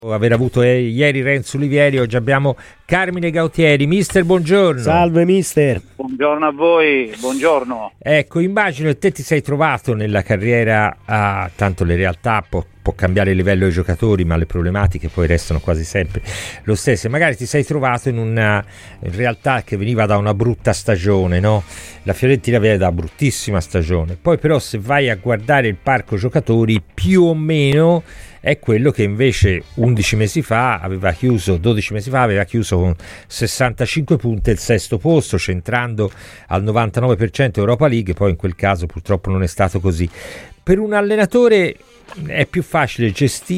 aver avuto ieri Renzo Olivieri. Oggi abbiamo Carmine Gautieri. Mister, buongiorno. Salve mister. Buongiorno a voi, buongiorno. Ecco, immagino che te ti sei trovato nella carriera tanto le realtà può cambiare il livello dei giocatori, ma le problematiche poi restano quasi sempre lo stesso. Magari ti sei trovato in una realtà che veniva da una brutta stagione, no? La Fiorentina viene da una bruttissima stagione, poi però se vai a guardare il parco giocatori più o meno è quello che invece 12 mesi fa aveva chiuso con 65 punti il sesto posto, centrando al 99% Europa League. Poi in quel caso purtroppo non è stato così. Per un allenatore è più facile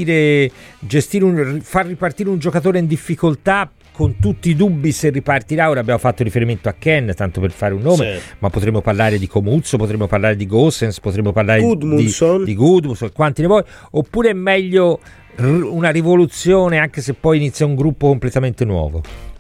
far ripartire un giocatore in difficoltà, con tutti i dubbi se ripartirà. Ora abbiamo fatto riferimento a Ken, tanto per fare un nome, sì, ma potremmo parlare di Comuzzo, potremmo parlare di Gosens, potremmo parlare di Gudmundsson, quanti ne vuoi. Oppure è meglio una rivoluzione anche se poi inizia un gruppo completamente nuovo?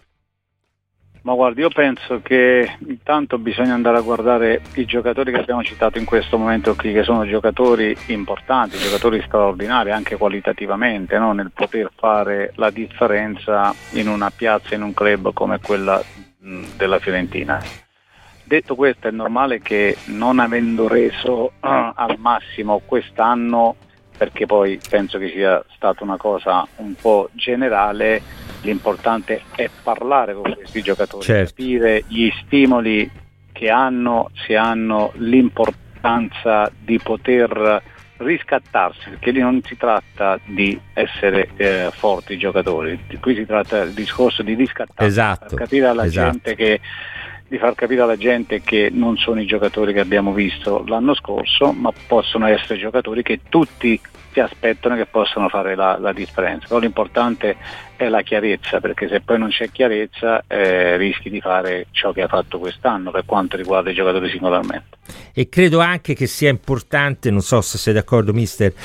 Ma guardi, io penso che intanto bisogna andare a guardare i giocatori che abbiamo citato in questo momento qui, che sono giocatori importanti, giocatori straordinari anche qualitativamente, no? Nel poter fare la differenza in una piazza, in un club come quella della Fiorentina. Detto questo, è normale che non avendo reso al massimo quest'anno, perché poi penso che sia stata una cosa un po' generale, l'importante è parlare con questi giocatori, certo, capire gli stimoli che hanno, se hanno l'importanza di poter riscattarsi, perché lì non si tratta di essere forti giocatori, qui si tratta del discorso di riscattarsi, esatto, per capire alla esatto. gente di far capire alla gente che non sono i giocatori che abbiamo visto l'anno scorso, ma possono essere giocatori che tutti si aspettano, che possano fare la differenza. Però l'importante è la chiarezza, perché se poi non c'è chiarezza rischi di fare ciò che ha fatto quest'anno per quanto riguarda i giocatori singolarmente. E credo anche che sia importante, non so se sei d'accordo mister,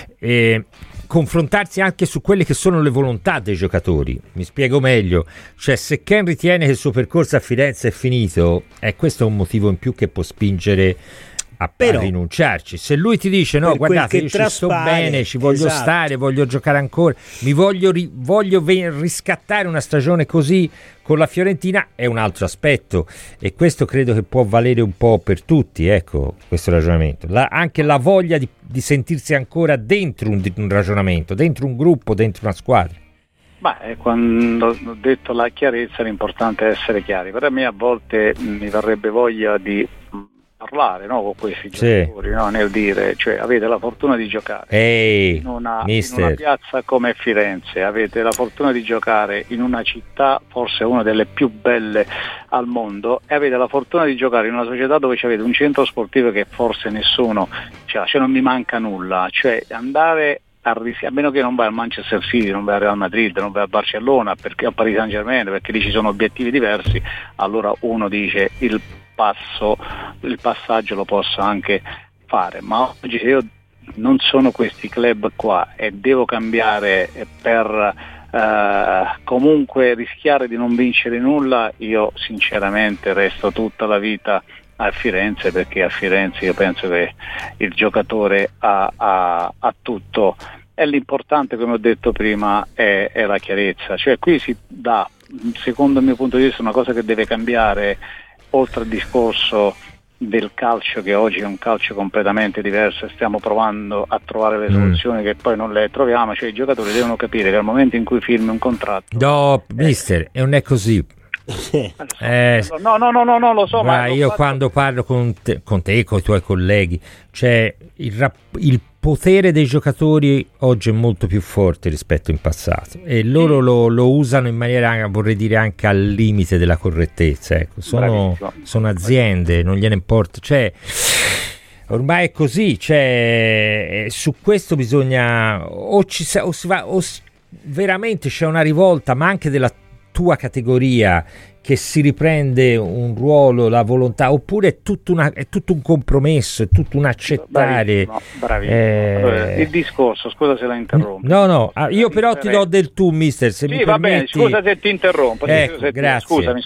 confrontarsi anche su quelle che sono le volontà dei giocatori. Mi spiego meglio, cioè se Ken ritiene che il suo percorso a Firenze è finito, questo è un motivo in più che può spingere a rinunciarci. Se lui ti dice no, guardate, io ci sto bene, ci voglio, esatto, stare, voglio giocare ancora, mi voglio riscattare una stagione così con la Fiorentina, è un altro aspetto, e questo credo che può valere un po' per tutti, ecco, questo ragionamento, anche la voglia di sentirsi ancora dentro un ragionamento, dentro un gruppo, dentro una squadra. Quando ho detto la chiarezza, l'importante è essere chiari. Per me a volte mi verrebbe voglia di parlare, no, con questi giocatori, no, nel dire, cioè avete la fortuna di giocare in una piazza come Firenze, avete la fortuna di giocare in una città forse una delle più belle al mondo, e avete la fortuna di giocare in una società dove avete un centro sportivo che forse nessuno c'ha, cioè non mi manca nulla, cioè andare a meno che non vai al Manchester City, non vai al Real Madrid, non vai a Barcellona, perché a Paris Saint-Germain, perché lì ci sono obiettivi diversi, allora uno dice il passaggio lo posso anche fare, ma oggi se io non sono questi club qua e devo cambiare per comunque rischiare di non vincere nulla, io sinceramente resto tutta la vita a Firenze, perché a Firenze io penso che il giocatore ha tutto, e l'importante, come ho detto prima, è la chiarezza, cioè qui si dà, secondo il mio punto di vista, una cosa che deve cambiare, oltre al discorso del calcio, che oggi è un calcio completamente diverso e stiamo provando a trovare le soluzioni che poi non le troviamo, cioè i giocatori devono capire che al momento in cui firmi un contratto mister, e non è così. No, lo so, ma io quando parlo con te e con i tuoi colleghi, cioè il potere dei giocatori oggi è molto più forte rispetto in passato, e loro lo usano in maniera, vorrei dire, anche al limite della correttezza, ecco. Sono aziende, non gliene importa, cioè ormai è così, cioè su questo bisogna veramente c'è una rivolta, ma anche della tua categoria, che si riprende un ruolo, la volontà, oppure è tutto un compromesso, è tutto un accettare? Bravissimo. Allora, il discorso, scusa se la interrompo. No, io però ti do del tu, mister, se mi va permetti. Bene, scusa se ti interrompo. Grazie. Scusami.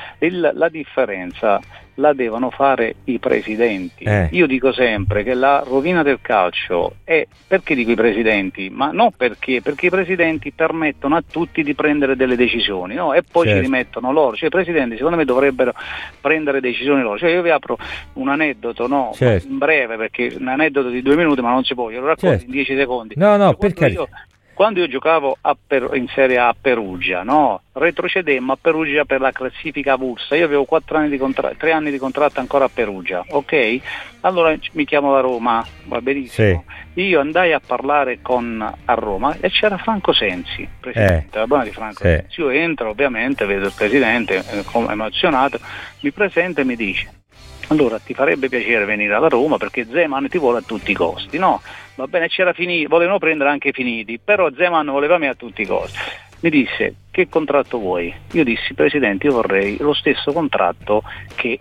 La differenza la devono fare i presidenti. Io dico sempre che la rovina del calcio è, perché dico i presidenti, ma non perché i presidenti permettono a tutti di prendere delle decisioni, no? E poi ci rimettono loro, cioè i presidenti secondo me dovrebbero prendere decisioni loro. Cioè io vi apro un aneddoto, in breve, perché un aneddoto di 2 minuti, ma non si può, io lo racconto in 10 secondi. No, perché quando io giocavo in Serie A a Perugia, retrocedemmo a Perugia per la classifica avulsa. Io avevo 3 anni di contratto ancora a Perugia, ok? Allora mi chiamo da Roma, va benissimo. Sì. Io andai a parlare a Roma e c'era Franco Sensi, presidente, la buona di Franco Sensi. Io entro, ovviamente, vedo il presidente emozionato, mi presenta e mi dice: allora ti farebbe piacere venire alla Roma perché Zeman ti vuole a tutti i costi, no? Va bene, c'era Finiti, volevano prendere anche Finiti, però Zeman voleva me a tutti i costi. Mi disse: che contratto vuoi? Io dissi: presidente, io vorrei lo stesso contratto che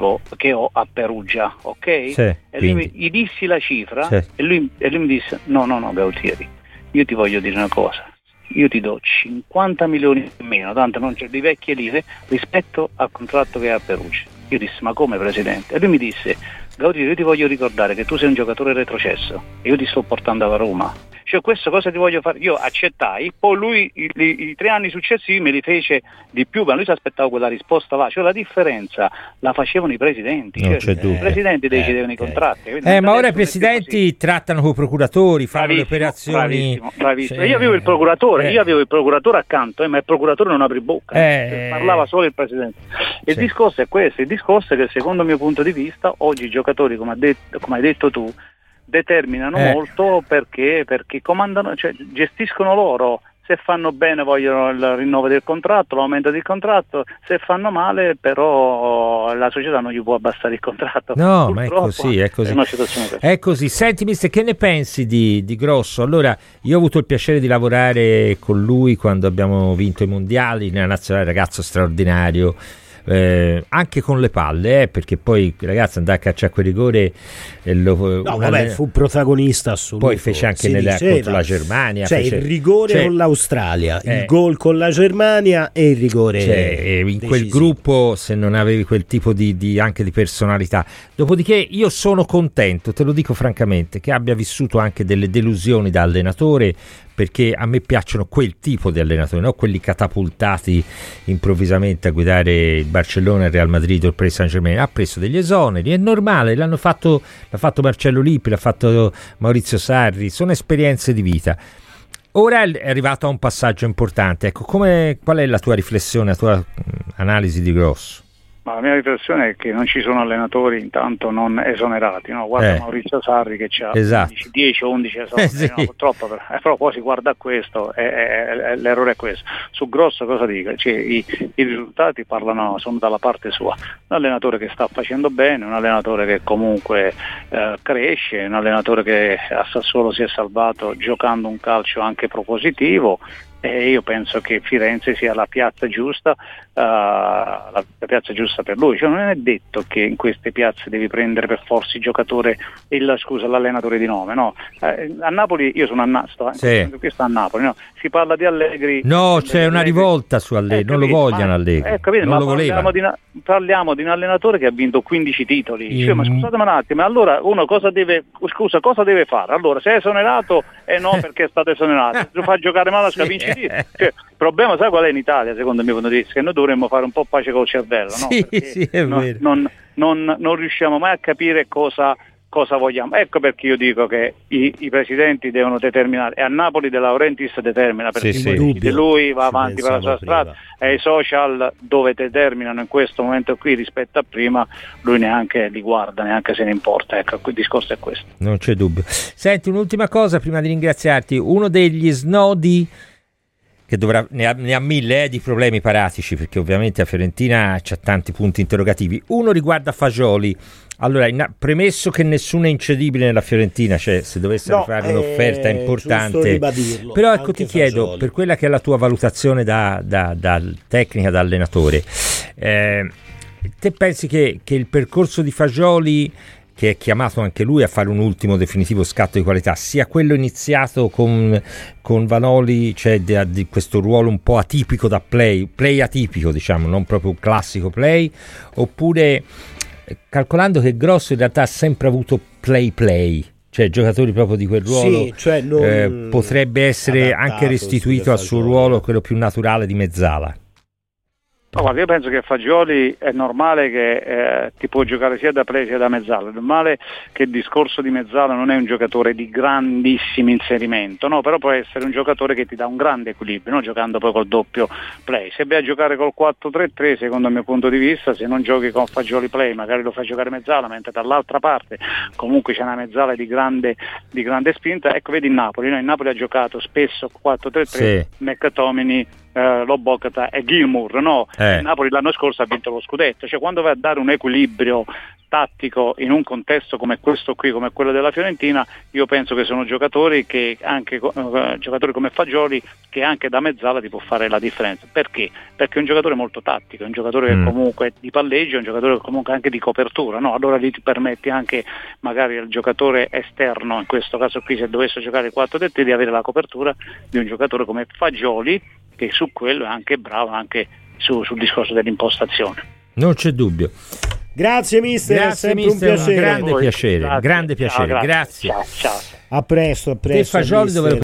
ho a Perugia, ok? Sì, e gli dissi la cifra e lui mi disse: no Gautieri, io ti voglio dire una cosa. Io ti do 50 milioni in meno, tanto non c'è di vecchie lire, rispetto al contratto che hai a Perugia. Io dissi: ma come, presidente? E lui mi disse: Gautieri, io ti voglio ricordare che tu sei un giocatore retrocesso e io ti sto portando alla Roma. Cioè, questo cosa ti voglio fare? Io accettai, poi lui i 3 anni successivi me li fece di più, ma lui si aspettava quella risposta là. Cioè la differenza la facevano i presidenti, i presidenti decidevano i contratti. Ma ora i presidenti trattano con i procuratori, fanno le operazioni. Bravissimo. Io avevo il procuratore accanto, ma il procuratore non aprì bocca, parlava solo il presidente. Il discorso è questo, il discorso è che secondo il mio punto di vista oggi i giocatori, come hai detto tu, determinano molto perché comandano, cioè gestiscono loro. Se fanno bene vogliono il rinnovo del contratto, l'aumento del contratto, se fanno male però la società non gli può abbassare il contratto. No, ma è così. È così. Senti, mister, che ne pensi di Grosso? Allora, io ho avuto il piacere di lavorare con lui quando abbiamo vinto i mondiali nella nazionale, ragazzo straordinario. Anche con le palle, perché poi il ragazzo andava a cacciare quel rigore e fu protagonista assoluto. Poi fece anche contro la Germania, il rigore con l'Australia, il gol con la Germania e il rigore in decisivo. Quel gruppo, se non avevi quel tipo di anche di personalità. Dopodiché io sono contento, te lo dico francamente, che abbia vissuto anche delle delusioni da allenatore, perché a me piacciono quel tipo di allenatori, non quelli catapultati improvvisamente a guidare il Barcellona, il Real Madrid o il Paris Saint-Germain. Ha preso degli esoneri, è normale, l'ha fatto Marcello Lippi, l'ha fatto Maurizio Sarri, sono esperienze di vita. Ora è arrivato a un passaggio importante, ecco, qual è la tua riflessione, la tua analisi di Grosso? Ma la mia riflessione è che non ci sono allenatori intanto non esonerati, no? Guarda Maurizio Sarri che ha 10 o 11 esoneri, no? Purtroppo, però poi si guarda a questo e l'errore è questo. Su Grosso cosa dico? Cioè, i risultati sono dalla parte sua. Un allenatore che sta facendo bene, un allenatore che comunque cresce, un allenatore che a Sassuolo si è salvato giocando un calcio anche propositivo. E io penso che Firenze sia la piazza giusta per lui. Cioè, non è detto che in queste piazze devi prendere per forza il giocatore, l'allenatore di nome, no? A Napoli, io sono questo a Napoli, no? Si parla di Allegri. No, c'è una rivolta su Allegri, non lo vogliono Allegri. Non lo voleva. Parliamo di un allenatore che ha vinto 15 titoli. Cioè, ma scusatemi un attimo, allora uno cosa deve fare? Allora, se è esonerato no, perché è stato esonerato. Lo fa giocare male, vince. Cioè, il problema, sai qual è in Italia, secondo me, che noi dovremmo fare un po' pace col cervello, no? Sì, è vero. Non riusciamo mai a capire cosa vogliamo. Ecco perché io dico che i presidenti devono determinare, e a Napoli De Laurentiis determina, perché lui va avanti per la sua strada, e i social dove determinano in questo momento qui rispetto a prima, lui neanche li guarda, neanche se ne importa. Ecco, il discorso è questo. Non c'è dubbio. Senti, un'ultima cosa prima di ringraziarti. Uno degli snodi che ne ha 1000 di problemi pratici, perché ovviamente a Fiorentina c'ha tanti punti interrogativi. Uno riguarda Fagioli. Allora, premesso che nessuno è incedibile nella Fiorentina, cioè se dovessero fare un'offerta importante, però ecco, ti chiedo, per quella che è la tua valutazione da tecnica, da allenatore, Te pensi che il percorso di Fagioli, che è chiamato anche lui a fare un ultimo definitivo scatto di qualità, sia quello iniziato con Vanoli, cioè di questo ruolo un po' atipico da play atipico, diciamo, non proprio un classico play, oppure calcolando che Grosso in realtà ha sempre avuto play, cioè giocatori proprio di quel ruolo, sì, cioè non potrebbe essere anche restituito al suo ruolo, quello più naturale di mezzala. No, guarda, io penso che Fagioli è normale che ti può giocare sia da play sia da mezzala. È normale che il discorso di mezzala non è un giocatore di grandissimo inserimento, no? Però può essere un giocatore che ti dà un grande equilibrio, no? Giocando poi col doppio play. Se vai a giocare col 4-3-3, secondo il mio punto di vista, se non giochi con Fagioli play, magari lo fai giocare mezzala, mentre dall'altra parte comunque c'è una mezzala di grande spinta. Ecco, vedi il Napoli, no? Il Napoli ha giocato spesso 4-3-3, sì. McTominay, Lobotka e Gilmour, no? Il Napoli l'anno scorso ha vinto lo scudetto, cioè quando vai a dare un equilibrio tattico in un contesto come questo qui, come quello della Fiorentina, io penso che sono giocatori che anche giocatori come Fagioli, che anche da mezzala ti può fare la differenza. Perché? Perché è un giocatore molto tattico, è un giocatore che comunque di palleggio, è un giocatore comunque anche di copertura, no? Allora lì ti permetti anche magari al giocatore esterno, in questo caso qui se dovesse giocare il 4-3, di avere la copertura di un giocatore come Fagioli, che su quello è anche bravo, anche sul discorso dell'impostazione. Non c'è dubbio. Grazie mister, grazie, è sempre mister, un piacere. Grande piacere. Ciao. Grazie. Ciao. A presto. Che Fagioli dove